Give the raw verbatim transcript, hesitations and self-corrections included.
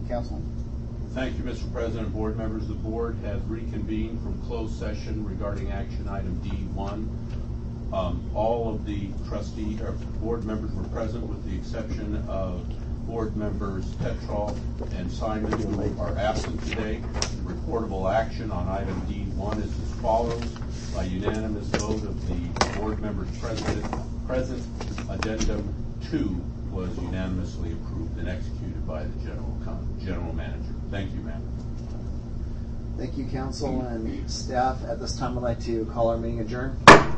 Councilman. Thank you, Mister President. Board members, the board have reconvened from closed session regarding action item D one. Um, all of the trustee or board members were present with the exception of board members Petrov and Simon, who are absent today. The reportable action on item D one is as follows. By unanimous vote of the board members present, present addendum two was unanimously approved and executed by the general general manager. Thank you, ma'am. Thank you, council and staff. At this time, I'd like to call our meeting adjourned.